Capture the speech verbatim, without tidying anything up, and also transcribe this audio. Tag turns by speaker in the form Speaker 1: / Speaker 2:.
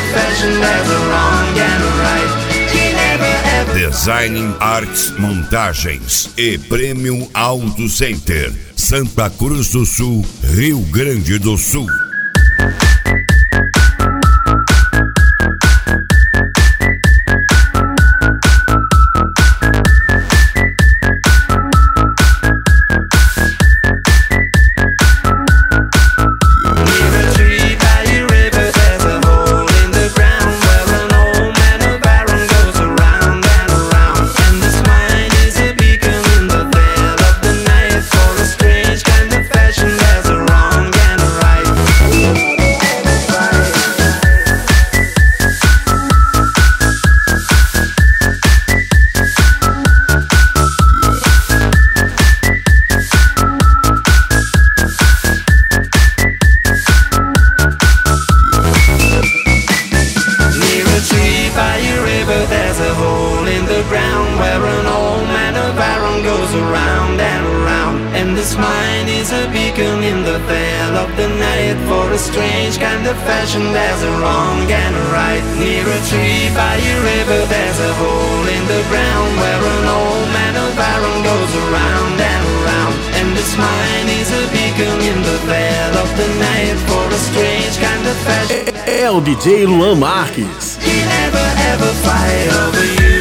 Speaker 1: of fashion, there's a wrong and a right.
Speaker 2: Design Arts Montagens e Premium Auto Center, Santa Cruz do Sul, Rio Grande do Sul.
Speaker 1: This mine is a beacon in the veil of the night. For a strange kind of fashion, there's a wrong and a right. Near a tree by a river, there's a hole in the ground where an old man of iron goes around and around. And this mine is a beacon in the veil of the night. For a strange kind of fashion.
Speaker 3: É, é o D J Luan Marques.
Speaker 1: He never ever fight over you.